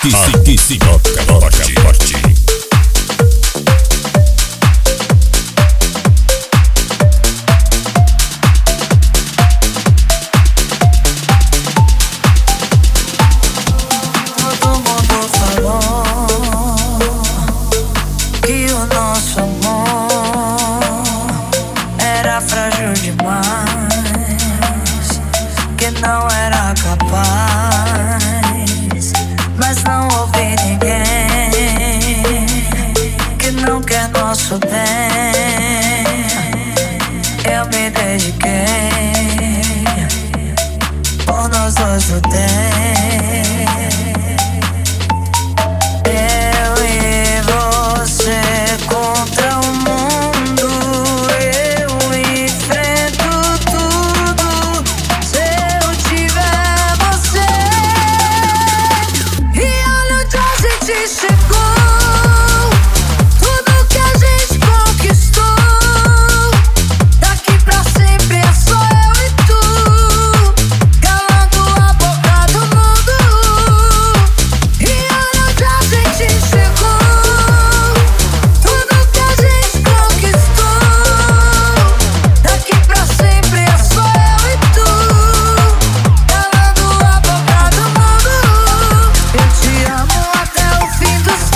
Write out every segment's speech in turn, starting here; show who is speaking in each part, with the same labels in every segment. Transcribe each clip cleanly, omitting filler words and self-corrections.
Speaker 1: que se toca forte.
Speaker 2: Todo mundo falou que o nosso amor era frágil demais, que não era capaz, mas não ouvi ninguém que não quer nosso bem. Eu me dediquei, por nós dois lutei. Eu e você contra o mundo, eu enfrento tudo se eu tiver você. E olha onde a gente chegou, tudo que a gente conquistou. Daqui pra sempre é só eu e tu, calando a boca do mundo. E olha onde a gente chegou, tudo que a gente conquistou. Daqui pra sempre é só eu e tu, calando a boca do mundo. Eu te amo até o fim dos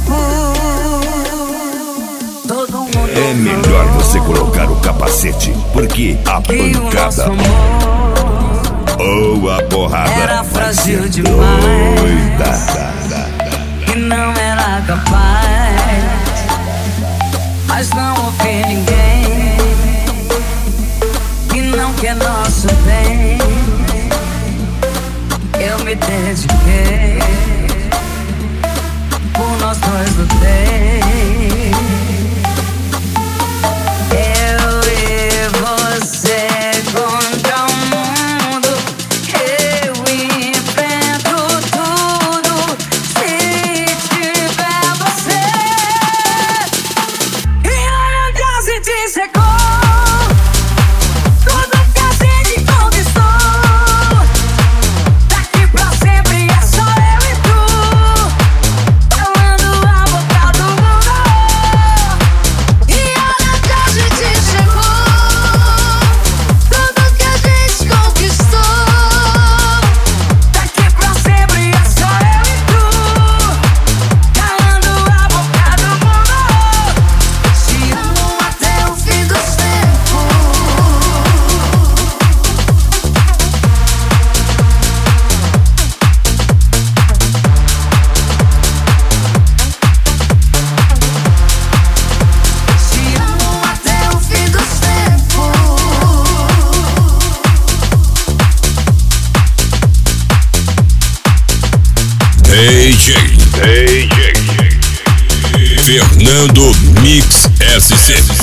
Speaker 2: tempos. Todo mundo
Speaker 3: É melhor você colocar o capacete, porque a
Speaker 2: que o nosso
Speaker 3: pancada
Speaker 2: amor
Speaker 3: ou a porrada
Speaker 2: era
Speaker 3: vai
Speaker 2: frágil
Speaker 3: ser
Speaker 2: demais,
Speaker 3: doida.
Speaker 2: que não era capaz, mas não ouvi ninguém que não quer nosso bem. Eu me dediquei, por nós dois lutei. Eu e você contra o mundo, eu enfrento tudo se tiver você. E olha onde a gente chegou, tudo que a gente conquistou. Daqui pra sempre é só eu e tu, calando a boca do mundo. E olha onde a gente chegou, tudo que a gente conquistou. Daqui pra sempre é só eu e tu, calando a boca do mundo. Te amo até o fim dos tempos. Te amo até o fim dos tempos.
Speaker 1: DJ Fernando Mix SC.